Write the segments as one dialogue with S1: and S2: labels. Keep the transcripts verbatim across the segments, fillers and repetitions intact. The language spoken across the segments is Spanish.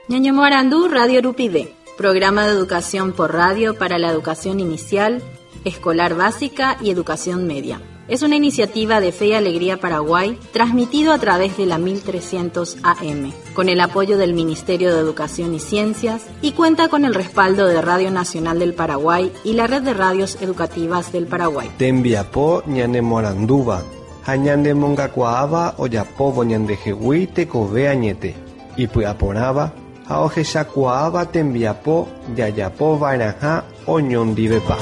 S1: Ñañomoarandú Radio Rupide, programa de educación por radio para la educación inicial, escolar básica y educación media. Es una iniciativa de Fe y Alegría Paraguay, transmitido a través de la mil trescientos A M, con el apoyo del Ministerio de Educación y Ciencias, y cuenta con el respaldo de Radio Nacional del Paraguay y la Red de Radios Educativas del Paraguay.
S2: Tembiapó ñanemoranduba, hañandemongacuaaba oyapobo ñandejehui tekove añete, y puyaporaba, haojechakuaaba tembiapó yayapo vairaja oñondivepa.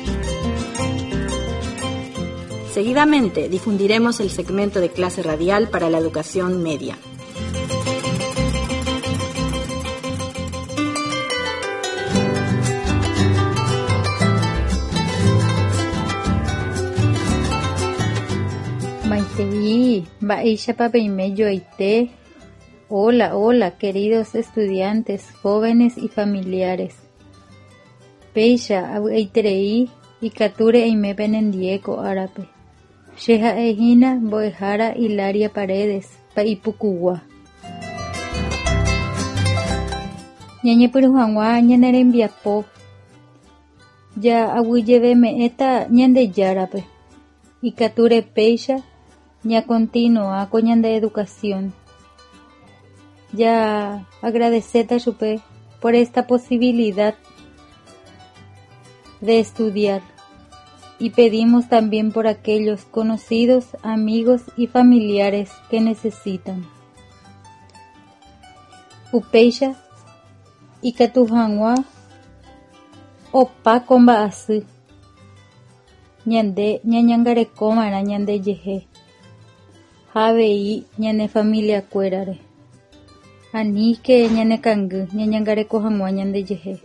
S1: Seguidamente difundiremos el segmento de clase radial para la educación media.
S3: Maitei, Baishapapime Yoite. Hola, hola, queridos estudiantes, jóvenes y familiares. Peisha, Abueiterei, y Kature Eime Penendieco Árape. Sheha Ejina, Boejara, Hilaria Paredes, Paipucugua. Ñañe Purujuangua, Ñanerembiapo. Ya Abuilleveme eta Ñande Yarape. Y Kature Peisha, Ña continúa con Ñande Educación. Ya agradeceta Chupe por esta posibilidad de estudiar. Y pedimos también por aquellos conocidos, amigos y familiares que necesitan. Upeisha y Katujanwa opa komba asu. Ñande ñañangareko mara ñande yeje. Javei ñane familia kuerare. Ani que ñane kangu ñañangareko hangwa ñande yeje.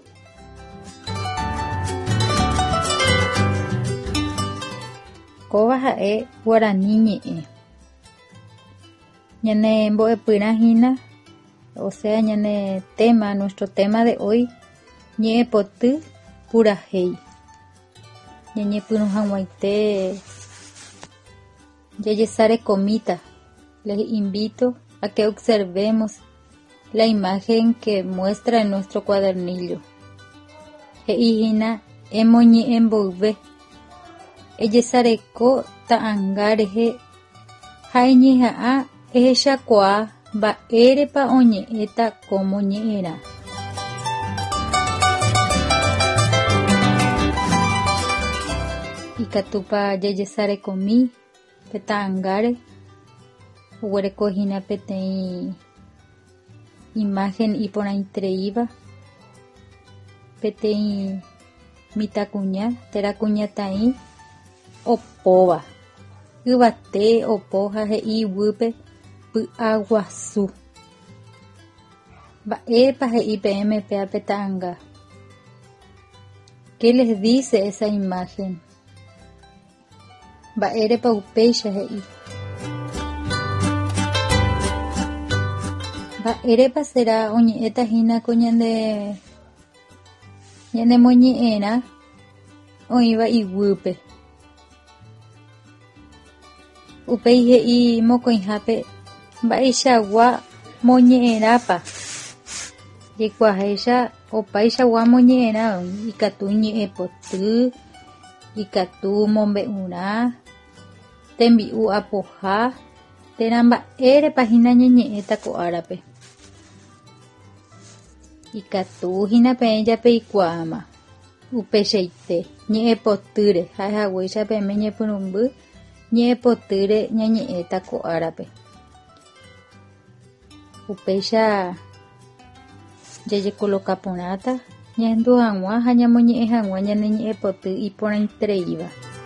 S3: Kova ha'e guarani ñe'ẽ. Ñane mbo'epyra hína, o sea, ñane tema, nuestro tema de hoy, ñe'ẽpoty purahéi. Ñañepyrũhag̃uaite yajesare comita. Les invito a que observemos la imagen que muestra en nuestro cuadernillo. He'ihína emoñe'ẽmboyve. Ejesareko ta'ãngarehe ha'eñeha'a ehechakuaa mba'érepa oñe'ẽta cómo ñe'ẽrã. Ikatúpa jajesarekomi pe ta'ãngáre oguerekohína peteĩ imagen iporãitereíva peteĩ mitãkuña terakuñataĩ opóva yvate opo ha he'i yvýpe py'aguasu. Mba'épa he'i peẽme pe peta'ãnga. ¿Qué les dice esa imagen? Mba'érepa upéicha he'i. Mba'érepa será oñe'ẽtahína ko ñande ñanemoñe'ẽrã oĩva yvýpe. Upéi he'i mokõihápe mba'eichagua moñe'ẽrápa. Jekuaahéicha opaichagua moñe'ẽrã ikatu ñe'ẽpoty, ikatu mombe'urã, tembi'u apoha, térã mba'érepahína ñeñe'ẽta ko árape. Ikatuhína peẽ japeikuaáma upeichaite ñe'ẽpotýre ha'ehaguéicha peẽme ñepyrũmby ñe'ẽpotýre ñañe'ẽta ko árape. Upéicha jajekoloka porãta ñahendu hag̃ua ha ñamoñe'ẽ hag̃ua ñane ñe'ẽpoty iporãitereíva.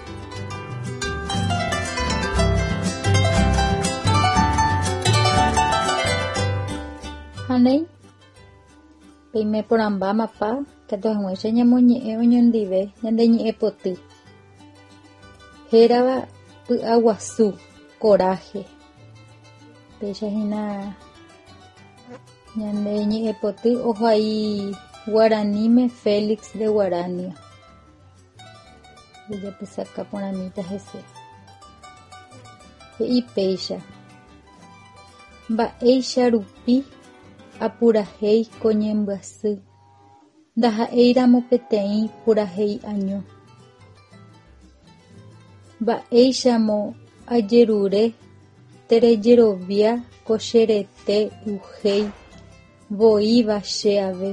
S3: Hanéi peime porãmbámapa katu hag̃uáicha ñamoñe'ẽ oñondive ñande ñe'ẽpoty. Hérava py'aguasu, coraje. Péichahína ñande ñe'ẽpoty ohai Guaraníme Félix de Guarania. Villapysaka porãmíta hese. He'i péicha. Mba'éicha rupi apurahéi ko ñembyasy. Ndaha'éiramo peteĩ purahéi año. Mba'éichamo ajerure terejerovia ko cherete uhéi voíva che ave.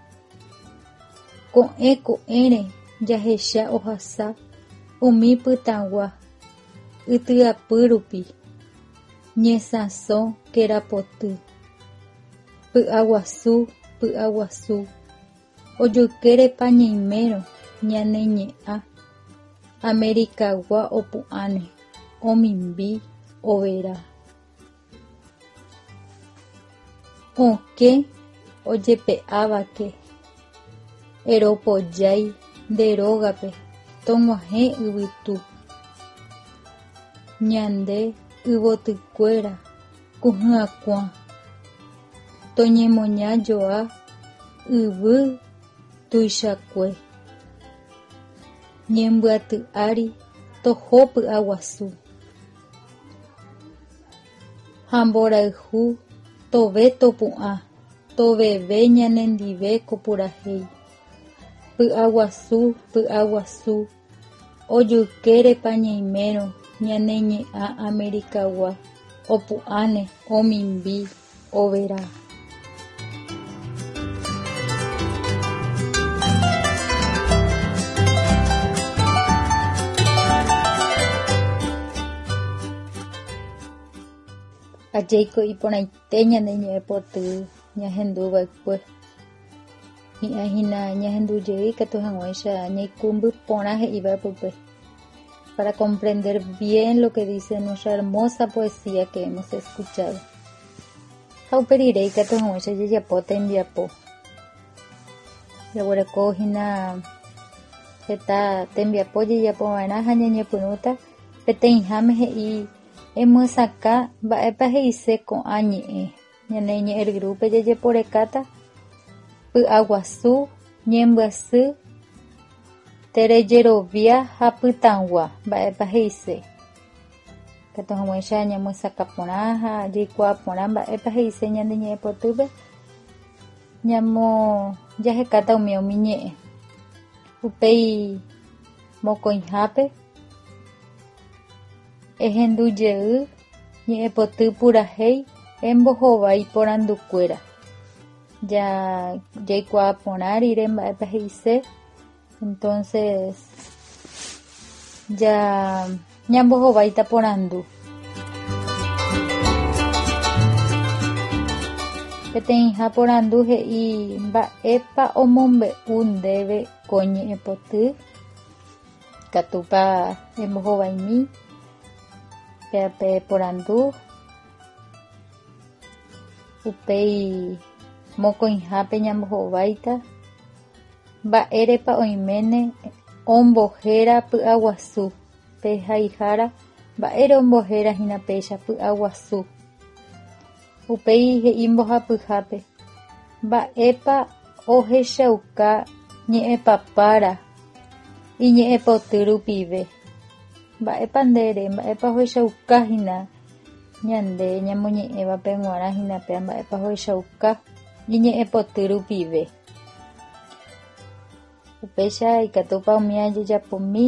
S3: Ko'ẽ ko'ẽre jahecha ohasa umi pytãgua ytyapy rupi ñesãso kerapoty. Py'aguasu py'aguasu ojokérepa ñeimérõ ñane ñe'ã Amerikagua opu'ãne omimbi overa. Okẽ ojepe'ávake eropojái nde rógape tog̃uahẽ yvytu. Ñande yvotykuéra kuhya'kuã toñemoñajoa yvy tuichakue. Ñembyatý'ári toho py'aguasu. Ha mborayhu tove topu'ã toveve ñanendive ko purahéi. Py'aguasu py'aguasu ojukérepa ñeimérõ ñane ñe'ã Amerikagua opu'ãne omimbi overa. Ajéiko iporãite ñane ñe'ẽpoty ñahenduva'ekue. Hi'ãhína ñahendujey katu hag̃uáicha ñaikumby porã he'íva pype. Para comprender bien lo que dice nuestra hermosa poesía que hemos escuchado. Ha uperirei katu hag̃uáicha jejapo tembiapo. Jaguerekóhina heta tembiapo jejapova'erã ha ñañepyrũta peteĩháme he'i emyasaka mba'épa he'ise ko'ã ñe'ẽ ñane ñe'ẽryrúpe jejeporekáta py'aguasu ñembyasy terejerovia ha pytãgua mba'épa he'ise. Katu hag̃uáicha ñamyasaka porã ha jaikuaa porã mba'épa he'ise ñane ñe'ẽpotýpe ñamo jahekáta umi umi ñe'ẽ upéi mokõihápe ehendujey ñe'ẽpoty purahéi embohovái porandukuéra. Ya jaikuaa porã rire mba'épa he'ise, entonces ya ñambohováita porandu. Peteĩha porandu he'i mba'épa omombe'u ndéve ko ñe'ẽpoty katúpa embohovaimi péape porandu upéi mokõihápe ñambohováita mba'érepa oiméne ombohéra py'aguasu pe haihára mba'ére ombohérahína péicha py'aguasu upéi he'i mbohapyhápe mba'épa ohechauka ñe'ẽpapára iñe'ẽpoty rupive. Mba'épa ndére mba'épa ohechaukáhína ñande ñamoñe'ẽvape g̃uarãhína pe mba'épa ohechauka iñe'ẽpoty rupive. Upéicha ikatúpa umi ajejapomi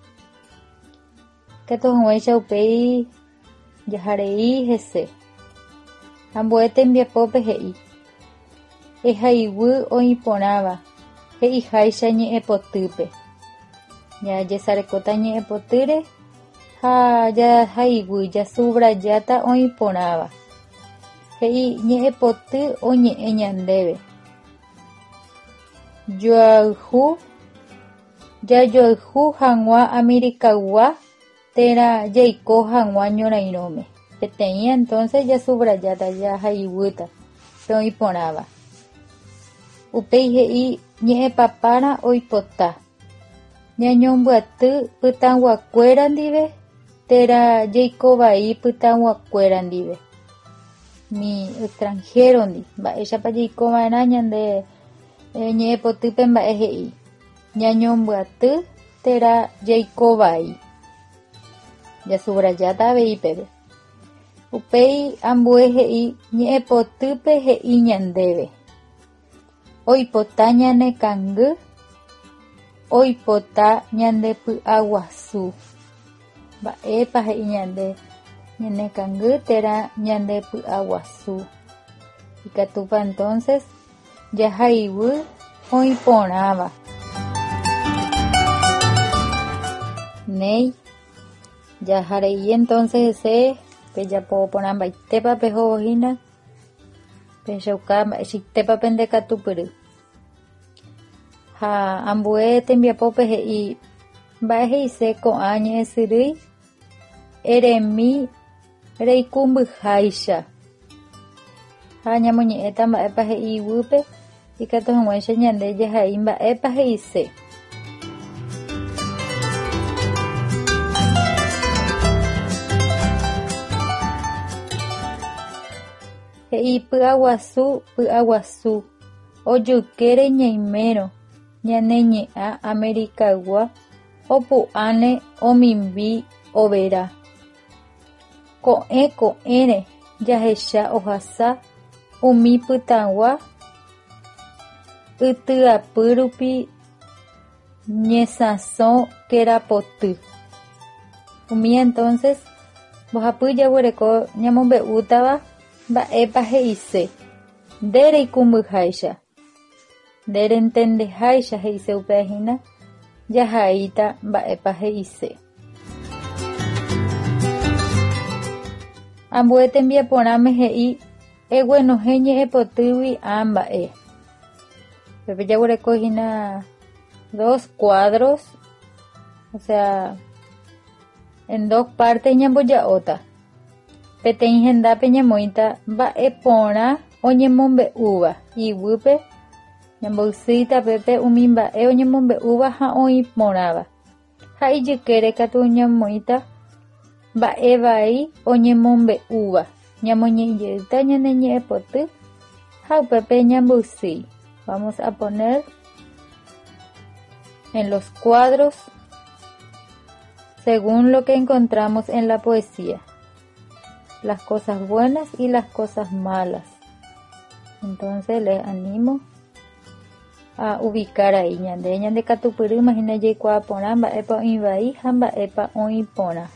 S3: katu hag̃uáicha upéi jaharei hese. Ambue tembiapópe he'i ehayguy oĩporãva he'iháicha ñe'ẽpotýpe. Jajesarekóta ñe'ẽpotýre ha jahayguy jasubrajáta oĩporãva. He'i ñe'ẽpoty oñe'ẽ ñandéve. Joayhu jajoayhu hag̃ua Amerikagua térã jaiko hag̃ua ñorairõme. Peteĩ entonces jasubrajáta jahayguyta pe oĩporãva. Upéi he'i ñe'ẽpapára oipota. Ñañombyatý pytãnguakuéra ndive térã jaikovai pytãnguakuéra ndive. Mi extranjero ndi mba'éichapa jaikova'erã ñande ñe'ẽpotýpe mba'e he'i. Ñañombyatý térã jaikovai. Jasubrajáta avei pépe. Upéi ambue he'i ñe'ẽpotýpe he'i ñandéve. Oipota ñane kangy, oipota ñande py'aguasu. Mba'épa he'i ñande ñane kangy térã ñande py'aguasu. Ikatúpa entonces jahayvy oĩporãva. Néi jaharei entonces ese pejapo porã mbaitépa pehovohína pechauka mba'eitépa pendekatupyry. Ha ambue tembiapópe he'i mba'e he'ise ko'ã ñe'ẽsyrýi eremi reikumbyháicha. Ha ñamoñe'ẽta mba'épa he'i yvýpe ikatu hag̃uáicha ñande jahai mba'épa he'ise. He'i py'aguasu py'aguasu ojykére ñaimérõ ñane ñe'ã Amerikagua opu'ãne omimbi overa. Ko'ẽ ko'ẽre jahecha ohasa umi pytãgua ytyapy rupi ñesãso kerapoty. Umi entonces mbohapy jaguereko ñamombe'útava mba'épa he'ise ndereikumbyháicha nderentendeháicha he'ise upe'ahína jahaíta mba'épa he'ise. Ambue tembiaporãme he'i eguenohẽ ñe'ẽpotýgui ã mba'e. Pepe jaguerekohína dos cuadros, o sea, en dos partes ñamboja'óta. Peteĩ hendápe ñamoĩta mba'e porã oñemombe'úva yvýpe ñambo'ysýita pépe umi mba'e oñemombe'úva ha oĩporãva. Ha ijykére katu ñamoĩta mba'e vai oñemombe'úva ñamoñe'ẽjeýta ñane ñe'ẽpoty ha upépe ñambo'ysýi. Vamos a poner en los cuadros según lo que encontramos en la poesía, las cosas buenas y las cosas malas. Entonces les animo a ubicar ahí ñande ñande katupyry imagina jaikuaa porã mba'épa oĩ ha mba'épa oĩ porã.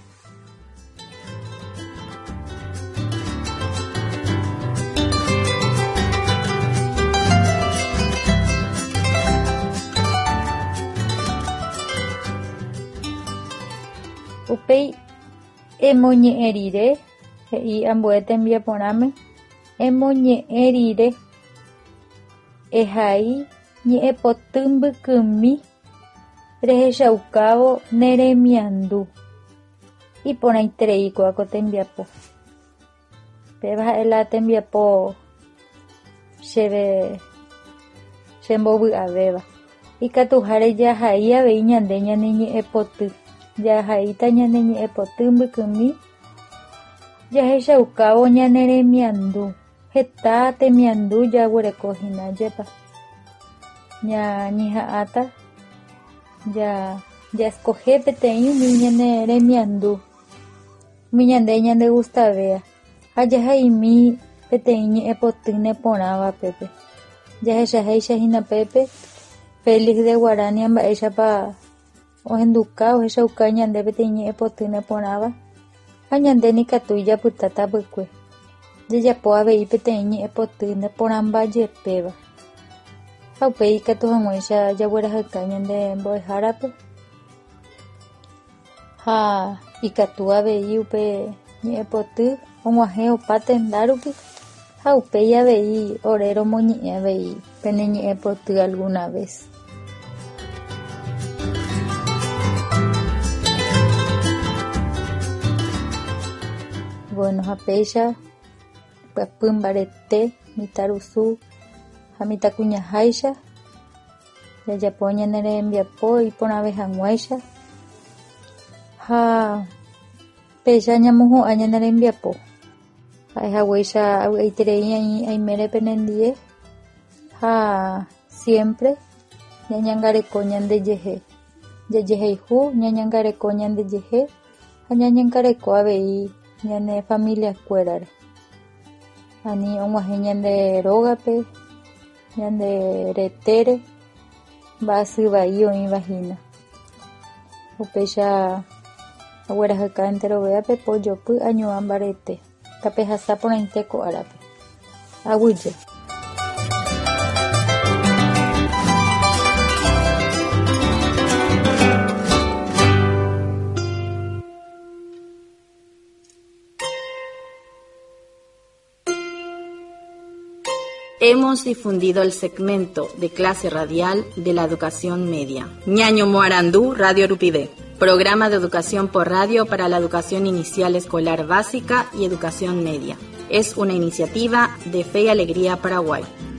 S3: Upéi emoñe'ẽ rire he'i ambue tembiaporãme emoñe'ẽ rire ehai ñe'ẽpoty mbykymi rehechaukávo neremiandu iporãitereiko'áko tembiapo. Péva ha'e la tembiapo chéve chembovy'avéva. Ikatuháre jahai avei ñande ñane ñe'ẽpoty. Jahaíta ñane ñe'ẽpoty mbykymi jahechaukávo ñane remiandu. Heta temiandu jaguerekohína jépa. Ñañeha'ãta ja jaescoge peteĩ umi ñane remiandu umi ñande ñande Gustavea ha jahaimi peteĩ ñe'ẽpoty neporãva pépe. Jahechahéichahína pépe Félix de Guarania mba'éichapa ohenduka ohechauka ñande peteĩ ñe'ẽpoty neporãva ha ñande nikatúi japytáta pykue. Jajapo avei peteĩ ñe'ẽpoty neporãmbajepéva. Ha upéi ikatu hag̃uáicha jaguerahýka ñande mbo'ehárape ha ikatu avei upe ñe'ẽpoty og̃uahẽ opa tenda rupi ha upéi avei ore romoñe'ẽ avei pene ñe'ẽpoty alguna vez. Bueno, ha péicha pyapy mbarete mitãrusu ha mitãkuñaháicha jajapo ñane rembiapo iporãve hag̃uáicha ha péicha ñamohu'ã ñane rembiapo ha'ehaguéicha avy'aiterei aimére penendie ha siempre ñañangareko ñandejehe jajehayhu ñañangareko ñandejehe ha ñañangareko avei ñane familia cuerare. Ani onguaje ñande rógape, ñande retere, mba'asyvai oĩvahína. Upéicha aguerahýka enteroveápe pojopy añuã mbarete. Tapehasa porãite ko árape. Aguyje.
S1: Hemos difundido el segmento de clase radial de la educación media. Ñaño Moarandú, Radio Urupide. Programa de educación por radio para la educación inicial escolar básica y educación media. Es una iniciativa de Fe y Alegría Paraguay.